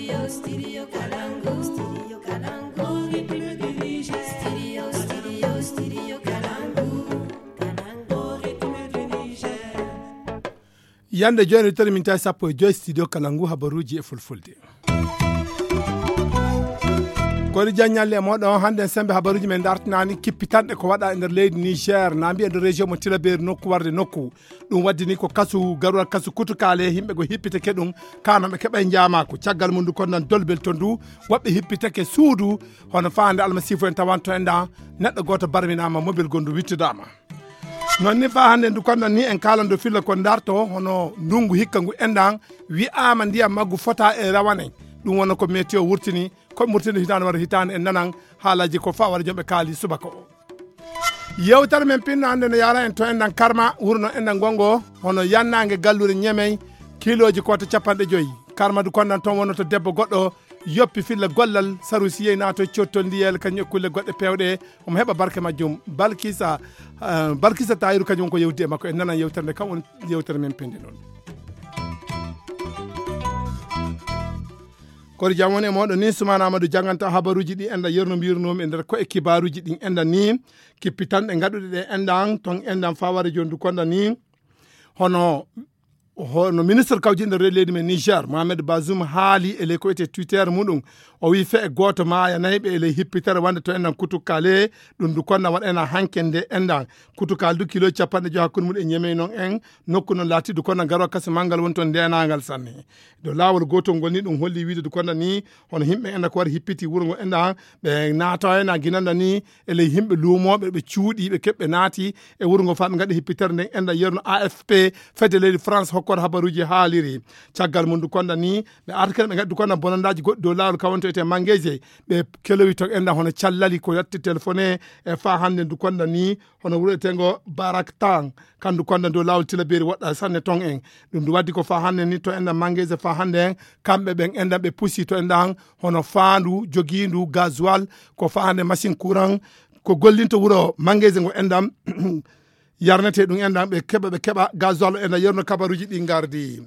Yande joni terminta sappo e joy studio Kalangu habaruji e fulfulde. Kodi janyalle moɗon hande sembe habaruji men dartinani kippitanɗe ko waɗa e nder leydi Niger na mbiya nder région mo Tilaberi nokku warde nokku ɗum waddini ko kasu garuwal kasu kutukale himɓe go hippiteke ɗum kana ɓe keɓa jaamako caggal mum du kon nan dolbel to ndu woɓɓe hippiteke suudu hono fande almasifo en tawanto en da neɗɗo goto barminama mobile gondu wittidama non ni fa hande ndu kon ni en kalando filla ko darto hono ndungu hikka ngu endan wi'ama ndiyam maggu fota e rawane ɗum wona ko météo wurtini ko murtini hitande wara hitande en nanan haalaji ko fa wara jomɓe kaali subaka o yewtere men pinno hande no yara en to endan karma wurno endan gongo hono yannangue gallure ñemey kiloji koto 50 karma du konnan toon wonno to debbo goɗɗo yoppi filla gollal sarusi yey nato cotto ndiyel kañum kulle goɗɗe pewɗe omo heɓa barke majjum balkisa tayiru kañum ko yewdi e makko en nanan yewtere nde kam woni yewtere men pinde noon kono jam woni e moɗo ni Soumana Amadou janganta habaruji ɗi enda yerno mbirnomi e nder ko e kibaruji ɗin enda ni kippitanɗe gaɗuɗe ɗe endan ton endan faware jondu konda ni hono ministre kawjinde leydi men Niger Mohamed Bazoum haali e ley ko wiyete Twitter muɗum o wi fe e goto maya nayɓe e ley hippitere wande to endan kutukale ɗum du konna waɗena hankende endan kutukal du kilo 50 hakkude muɗum e ñemey noon en nokku noon laati du konna garo kasa mangal woni toon ndenagal sanne do lawol gotol ngol ni ɗum holli wiide du konna ni hono himɓe enda ko wari hippiti wuro ngo endan ɓe naata hen a ginanda ni e ley himɓe luumoɓe ɓe cuuɗi ɓe keɓɓe naati e wuro ngo fa ɓe gaɗi hippitere nden enda yerno AFP fedde leydi France hokkor habaruji haaliri caggal mum du konna ni ɓe artikele ɓe gaɗi du konna bonandaji goɗɗi dow lawol kawonto ete mangueje ɓe kelowi to enda hono callali ko yatti téléphoné e fa hande du konna ni hono wuro etengo Barak Tang kandu konna dow lawol Tilaberi woɗɗa sanne ton en ɗum du waddi ko fa hande ni to enda mangueje fa hande en kamɓe ɓen enda ɓe pusi to endan hono faandu joguindu gasoil ko fa hande machine courant ko gollinto wuro mangueje ngo endam yarnete ɗum endan ɓe keɓa gasoil enda yerno kabaruji ɗi gardi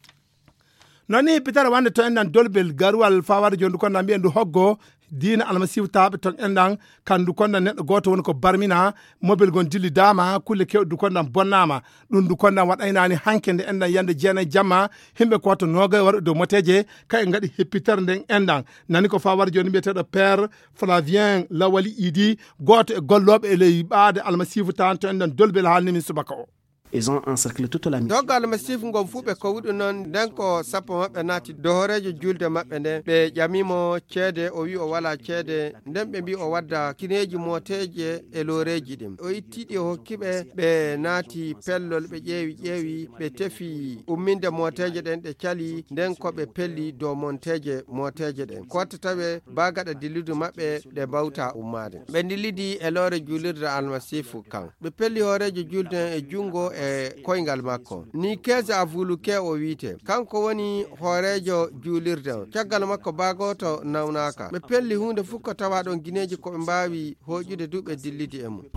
noni hippitare wande to endan dolbel garuwal fawade jondu konna mbiyen du hoggo dina almasihu taɓe ton endan kandu konna neɗɗo goto woni ko barmina mobile gon dilli dama kulle kewɗe du konnan bonnama ɗum du konnan waɗaynani hankende endan yande jeenayi jamma himɓe ko to noga waɗa dow moteje kay gaɗi hippitere nden endan nani ko fa wara joni mbiyeteɗo père Flavien Lawali Idi goto e golloɓe e ley ɓaade almasihu tan to endan dolbel haalnimin subaka o ils ont encerclé toute la mission. Doggal masif ngom fuɓe ko wuɗu noon nden ko sappo maɓɓe naati dohorejo julde maɓɓe nde ɓe ƴamimo ceede o wi o wala ceede nden ɓe mbi o wadda kineji moteje e loreji ɗin o ittiɗi o hokkiɓe ɓe naati pellol ɓe ƴeewi ɓe tefi umminde moteje ɗen ɗe cali nden ko ɓe pelli dow monteje moteje ɗen kottataɓe bagaɗa dilludu maɓɓe ɗe bawta ummade ɓe dillidi e loore julirde almasifu kan ɓe pelli horejo julde e jungo e koyngal makko ni keese avuluke o wiite kanko woni hoorejo juulirde on caggal makko baagoto nawnaka ɓe pelli hunde fof ko tawa ɗon guineji koɓe mbawi hoƴude duɓe dillidi e mum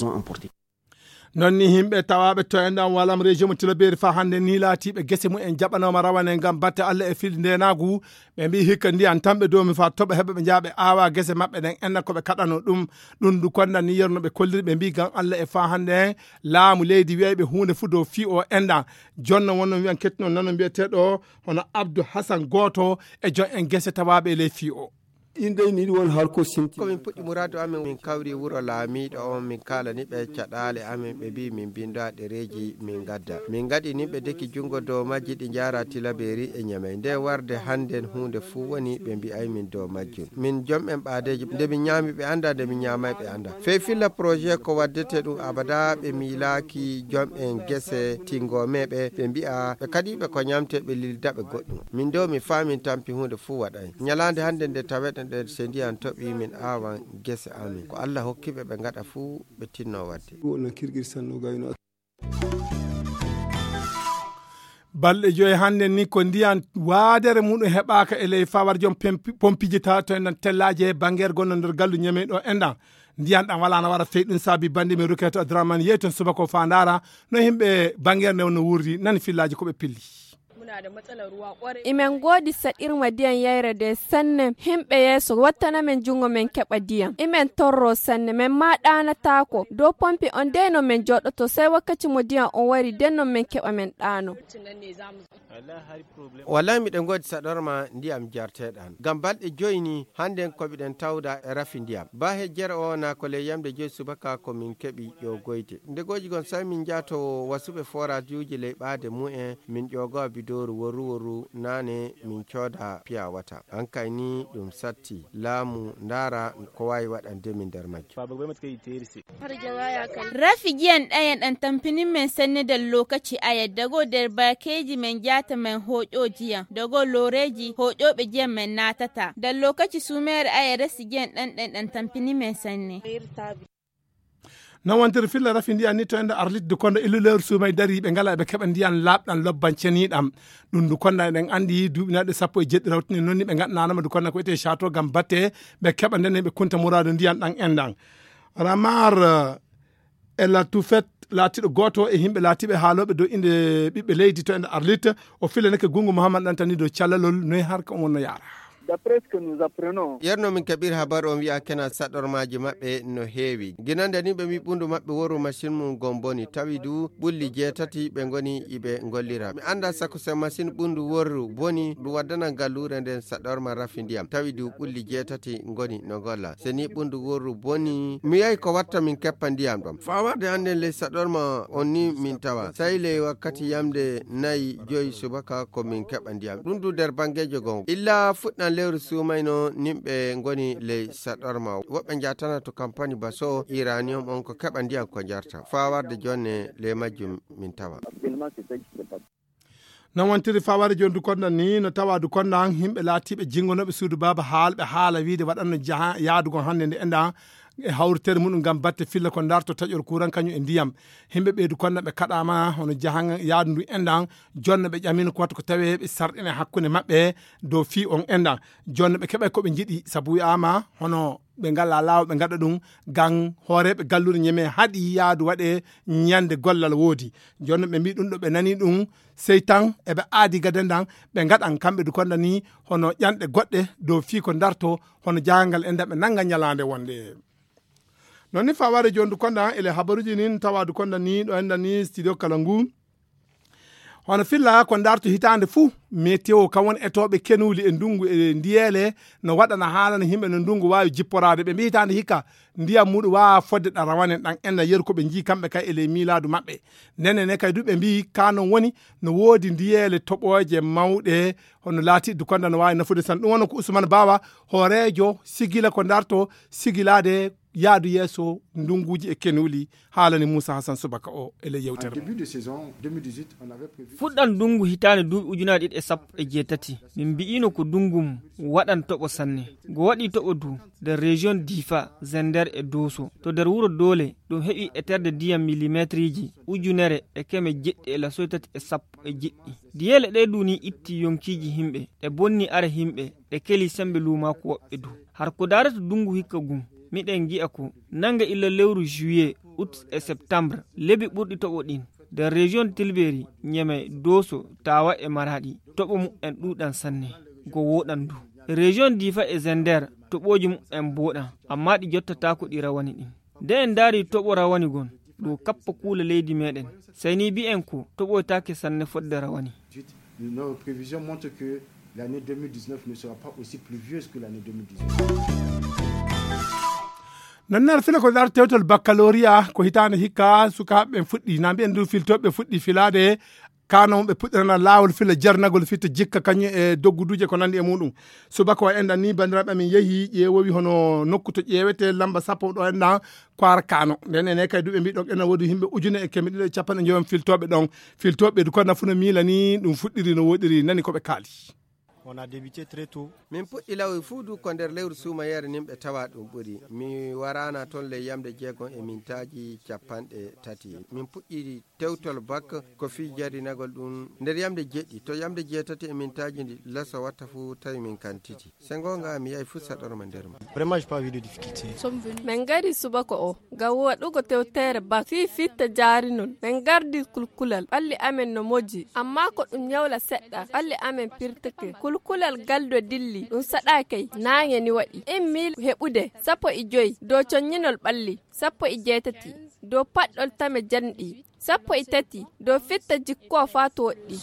non ni himɓe tawaɓe to enɗan walam région mo Tilaberi fa hande ni laatiɓe guese mum en jaɓanoma rawane gam batte Allah e filde ndenagu ɓe mbi hikka ndiyan tamɓe domi fa toɓa heɓe ɓe jaaɓe awa guese mabɓe ɗen enna koɓe kaɗano ɗum du konnan ni yerno ɓe kolliri ɓe mbi gam Allah e fa hande en laamu leydi wiyayɓe hunde fu dow fi o enɗan jonno wonno wiyan kettino nano mbiyeteɗo hono Abdou Hassan goto e jon en guese tawaɓe e ley fi o inde ni won harko simti ko min puɗɗi muradu amen min kawri wuro laamiɗo on min kalani ɓe caɗale amen ɓe mbi min binda ɗereji min gadda min gaɗi ni ɓe deki jungo dow majji ɗi jara Tilaberi e Ñamey nde warde handen hunde fuu woni ɓe mbi ay min dow majjum min jomɓen ɓaadeji nde min ñaami ɓe anda nde min ñamay ɓe anda fey filla projet ko waddete ɗum abada ɓe miilaki jomɓen guese tingomeɓe ɓe mbi'a ɓe kadi ɓe ko ñamte ɓe lildaɓe goɗɗum min do mi famin tampi hunde fuu waɗay ñalande hande nde taweɗen ɗe se ndiyan toɓi min awan guese amin ko Allah hokkiɓe ɓe gaɗa fuu ɓe tinno wadde balɗe joyi hande ni ko ndiyan waadere muɗum heɓaka e ley fawar joom pompiji ta to enɗan tellaje bangguere gonno nder gallu Ñamey ɗo enɗan ndiyan ɗan wala no wara fey ɗum saabi bandi men Ruketo Abdourahmane yeyi toon subaka o fa ndara no himɓe bangguere nde no wurdi nani fillaji koɓe pilli imen godi saɗirma diyan yayre de sanne himɓe yeeso wattana men jungo men keɓa diyan imen torro sanne men ma ɗanata ko do pompi on deno men joɗoto sai wakkati mo diyan on wari denno men keɓa men ɗano. wallahi miɗen godi saɗorma ndiyam jarteɗan gam balɗe joyni hannden ko ɓiɗen tawda e rafi ndiyam ba hejjere o na ko le yamde joyi subaka ko min keɓi ƴo goyte nde goji gon sai min jaato wasuɓe forage uji leyɓade mu'en min ƴogowa bidoru woru nane min cooda piya wata an kay ni ɗum satti laamu ndara ko wawi waɗande min nder majjo. rafi giyan ɗayan ɗan tampinin men sanne da lokaci a yadda go der bakeji men jata men hoƴo jiyan dago loreji hoƴoɓe giyan men natata da lokaci sumere aya resi giyan ɗan tampini men sanne. non wontere filla rafi ndiyan ni to ende arlitde kono illuleur sumay dari ɓe ngala ɓe keɓa ndiyan labɗan lobban ceniɗam ɗum du konna eɗen andi duuɓinaɗe 17 rawtini noon ni ɓe gandanama du konna ko wiyete château gam batte ɓe keɓa nden ɓe kunta mourado ndiyan ɗan endan ramar ella tout fait laatiɗo goto e himɓe laatiɓe haaloɓe dow inde ɓiɓɓe leydi to ende arlite o filaneke gungu mouhamad ɗan tani dow callalol noyi harka on wonno yaara. d'après ce que nous apprenons yerno min kaɓir habaru on wiya kena saɗormaji maɓɓe no heewi ginande ni ɓe mi ɓundu maɓɓe woru machine mum gomboni tawi du ɓulli 7 ɓe goni iɓe gollira mi anda sako so machine ɓundu worru boni ɗum waddana gallure nden saɗorma rafi ndiyam tawi du ɓulli 7 goni no golla so ni ɓundu worru boni mi yahi ko watta min keppa ndiyam ɗon fawarde hande ley saɗorma on ni min tawa sai ley wakkati yamde 4-5 subaka ko min keɓa ndiyam ɗum du nder bangejo gon illa fuɗɗan lewru sumayno nimɓe goni ley saɗorma woɓɓe jatana to campagne baso iranium on ko keɓa ndiyam ko jarta fawarde jonne le majjum min tawa non wontiri faware joni dukonɗan ni no tawa dukonɗan himɓe laatiɓe jingonoɓe suudu baba haalɓe haala wiide waɗanno yaadugon hannde nde enda e hawritere muɗum gam batte filla ko darto taƴol courant kañum e ndiyam himɓe ɓeydu konna ɓe kaɗama hono jahan yaadu ndu endan jonno ɓe ƴamino ko watta ko tawe ɓe sarɗine hakkude maɓɓe dow fi on endan jonno ɓe keɓay koɓe jiiɗi saabu wiyama hono ɓe ngalla laawa ɓe gaɗa ɗum gan hooreɓe gallude ñeme haaɗi yaadu waɗe ñande gollal woodi jonno ɓe mbi ɗum ɗo ɓe nani ɗum sey tan eɓe aadi gadendan ɓe gaɗan kamɓe du konda ni hono ƴanɗe goɗɗe dow fi ko darto hono jahangal endan ɓe nanga ñalande wonde non ni faware joni du konda ele habaruji nin tawa du konda ni ɗo enda ni studio kala ngu hono filla ko darto hitande fuu météo kam woni etoɓe kenuli e ndungu e ndiyele no waɗana haalana himɓe no ndungu wawi jipporade ɓe mbi hitande hikka ndiyam muɗum wawa fodde ɗa rawane ɗan enda yeru koɓe jii kamɓe kay ele miladu maɓɓe nenene kay duɓe mbi kanon woni no woodi ndiyele toɓoje mawɗe hono laati du konda no wawi nafude tan ɗum woni ko Ousmane Bawa horejo sigila ko darto sigilade yaadu yeeso ndunguji e kenuli haalani Moussa Hassan Subaka o ele yewtere fuɗɗan ndungu hitande duuɓi ujunaje 117 min mbi'ino ko ndungum waɗan toɓo sanne go waɗi toɓo du nder région Difa Zender e Doso to nder wuro Dole ɗum heɓi e terde ndiyam millimétriji ujunere e keme jeɗɗi e lasoy 3 e jeɗɗi diyele ɗe duni itti yonkiji himɓe ɗe bonni are himɓe ɗe keli sembe lumako woɓɓe du har ko darata ndungu hikka gum miɗen gi'a ko nanga illa lewru juillet août et septembre lebi ɓurɗi toɓo ɗin nder région Tilberi Niamey Doso Tawa e Maradi toɓo mu'en ɗuɗan sanne go woɗan du région Difa e Zender toɓoji mu'en boɗan amma ɗi jottata ko ɗi rawani ɗin nde en daari toɓo rawani gon ɗo kappa kuula leydi meɗen sey ni bi'en ko toɓoytake sanne fodde rawani. Nos prévisions montrent que l'année 2019 ne sera pas aussi pluvieuse que l'année 2018. nannar fila ko dar tewtol baccalauréat ko hitande hikka sukaɓe fuɗɗi na mbiyen du filtoɓe fuɗɗi filade kanon ɓe puɗɗirana lawol fila jarnagol fitta jikka kañum e dogguduje ko nandi e muɗum subaka o endan ni bandiraɓe amin yeehi ƴeewowi hono nokku to ƴeewete lamba sappo ɗo endan koara kano nden ene kay duɓe mbi ɗon ena woodi yimɓe ujune e keme ɗiɗi e capanɗe joyon filtoɓe ɗon filtoɓe du konna fu no miila ni ɗum fuɗɗiri no woɗiri nani koɓe kaali. On a débuté très tôt. Min puɗɗi lawi fuu du ko nder lewru sumayere nimɓe tawa ɗum ɓuri mi warana toon le yamde 6 e mintaji 30 min puɗɗi tewtol bak ko fi jarinagol ɗum nder yamde jeɗɗi to yamde jeetati e mintaji ndi lasa watta fu tawi min kantiti sengonga mi yahi fu saɗorma nder ma. Vraiment j'ai pas vu de difficulté. Men gari subako o ga waɗugo tewtere bak fi fitta jarinol men gardi kulkulal ɓalli amen no moji amma ko ɗum nyawla seɗɗa ɓalli amen pirtike kulkulal galdo dilli ɗum saɗakay naŋe ni waɗi mil heɓude 15 dow conyinol ɓalli 17 dow paɗɗol tame janɗi 13 dow fitta jikko fatu woɗɗi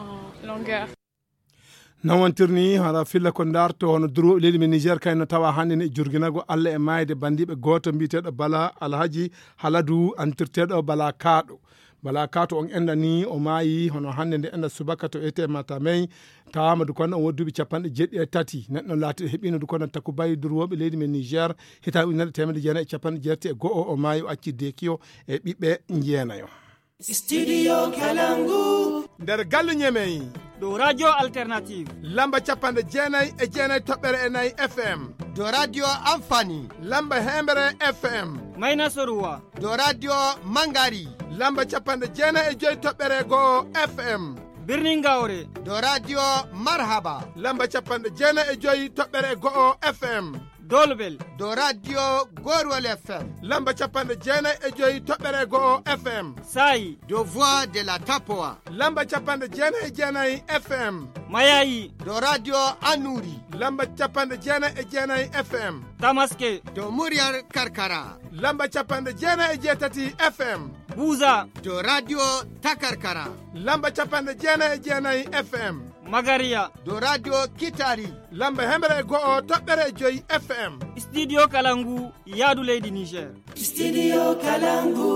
nawantirni hara filla ko darto hono duro leydi men Niger kayno tawa hande ne jurginago Allah e mayde bandiɓe goto mbiteɗo Bala Alhaji Haladu antirteɗo Bala Kato on enda ni o maayi hono hande nde enda subaka to ete Matamey tawama du kono on wodduɓe 73 neɗɗo laati heɓino du kono takku bayi durwoɓe leydi men Niger hita ujunere temedde jeenayi e capanɗe jeetati e go'o o maayi o acci dekiyo e ɓiɓɓe jeenayo. Studio Kalangu nder galle Ñemey do radio alternative lamba capanɗe jeenayi e jeenayi toɓɓere e nayyi FM do radio Amfani lamba hembere FM Mayna Soruwa do radio Mangari lamba capanɗe jeenayi e joyi toɓɓere go'o FM birnin Gawre do radio Marhaba lamba capanɗe jeenayi e joyi toɓɓere go'o FM Dolbel do radio Gorwal FM lamba capanɗe jeenayi e joyi toɓɓere go'o FM Sayi do voix de la Tapoa lamba capanɗe jeenayi e jeenayi FM Mayayi do radio Anuri lamba capanɗe jeenayi e jeenayi FM Tamaske do Muryar Karkara lamba capanɗe jeenayi e jeetati FM Buza do radio Takarkara lamba capanɗe jeenayi e jeenayi FM Magaria do radio Kitari lamba hembere go'o toɓɓere joyi FM Studio Kalangu yaadu leydi Niger. Studio Kalangu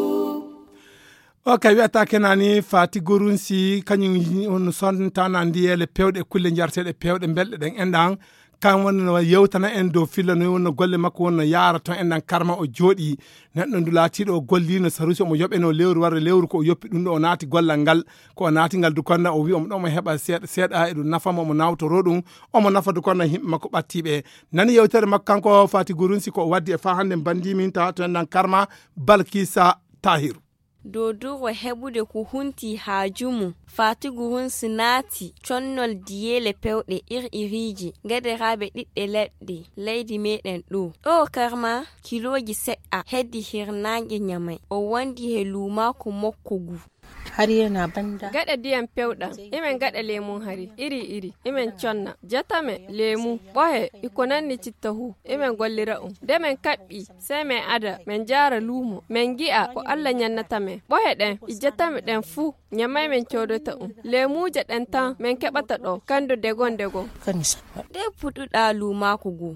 o kay wiyata kenani Fati Gurunsi kañum on sondantana ndiyele pewɗe kulle jarteɗe pewɗe belɗe ɗen enɗan kan wonno yewtana en dow filla no wonno golle makko wonno yaara ton enɗan karma o jooɗi neɗɗo ndu laatiɗo o gollino sarusi omo yoɓeno lewru warde lewru ko o yoppi ɗum ɗo o naati gollal ngal ko o naati ngal dukonna o wi omo ɗon mo heɓa seeɗa e ɗum nafamo omo nawtoro ɗum omo nafa dukonna himɓe makko ɓattiɓe nani yewtere makko kanko Fati Gurunsi ko o waddi e fa hande bandimin tawa to enɗan karma Balkisa Tahiru doduro heɓude ko hunti haajumu Fati Gurunsi naati connol diyele pewɗe iriji gaderaɓe ɗiɗɗe leɗɗe leydi meɗen ɗo o karma kiloji seɗɗa heddi hirnaange nyamai o wandi he lumako mokkogu hari yana banda gada diyan pewɗa imen gada lemun hari iri imen conna jatame lemu ɓohe ikonanni cittahu imen gollira demen kaɓɓi sai men ada men jara lumo men gi'a ko Allah nyannatame ɓohe ɗen ijatame ɗen fu nyamai men codota lemuje ɗen tan men keɓata ɗo kando degon de puɗuɗa lumako gu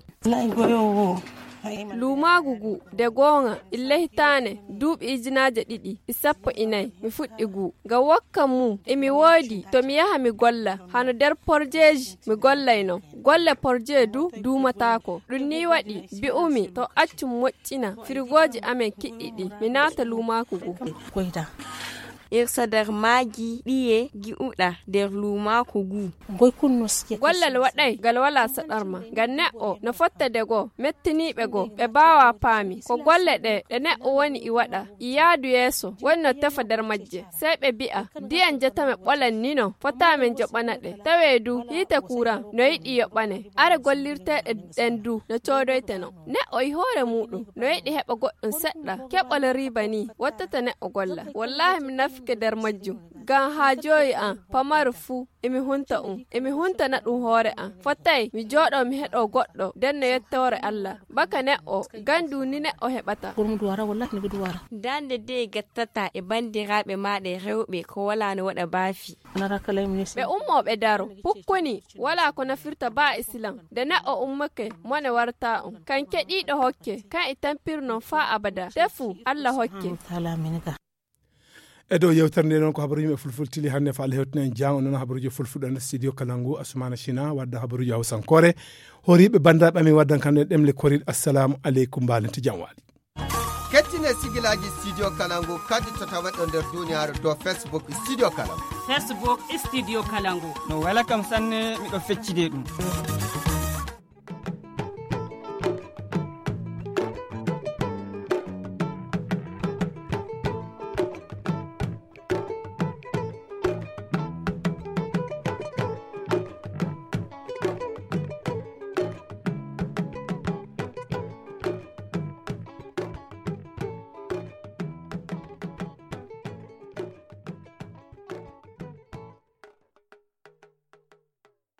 lumagugu de gonga ille hitane duuɓi ijinaje ɗiɗi e 14 mi fuɗɗi gu ga wakka mu emi woodi to mi yaha mi golla hano nder porjeji mi gollayno golle porje duumatako ɗum ni waɗi bi'umi to accum moƴƴina frigoji amen kiɗɗiɗi mi naata lumakugu irsa der magi ɗiye gi'uɗa der lumako gu gollal waɗay gal wala saɗarma ngam neɗɗo no fotta dego mettiniɓe go ɓe bawa paami ko golle ɗe neɗɗo woni i waɗa i yaadu yeeso woni no tefa der majje sey ɓe bi'a diyan jetame ɓolan nino fotamen joɓana ɗe tawe du hiite kuran no yiɗi yoɓane are gollirteɗe ɗen du no codoyteno neɗɗo i hoore muɗum no yiɗi heɓa goɗɗum seɗɗa keɓol riba ni wattata neɗɗo golla wallahi mi nafike der majjum gan ha joyi an pamaru fu emi hunta na ɗum hoore an fottay mi jooɗo mi heɗo goɗɗo den no yettore Allah baka neɗɗo gandu ni neɗɗo heɓata dande de gattata e bandiraɓe maɗe rewɓe ko wala no waɗa baafi ɓe ummoɓe daro pukkuni wala ko nafirta ba islam de neɗɗo ummake mone warta kan keɗiɗo hokke kan e tampirnon fa abada tefu Allah hokke e dow yewtere nde noon ko habaruji yimɓe fulful tili hannde fa Allah hewtina en jang noon habaruji fulfuɗan studio Kalangu Asmana China wadda habaruji hawsankore horiɓe bandiraɓe amin waddan kamɓe ɗemle korid assalamu aleykum mbalente jam waali kettine sigilaji studio Kalangu kadi to tawaɗo nder duniyaru do Facebook studio Kalangu studio Kalangu no wala kam sanne miɗo feccide ɗum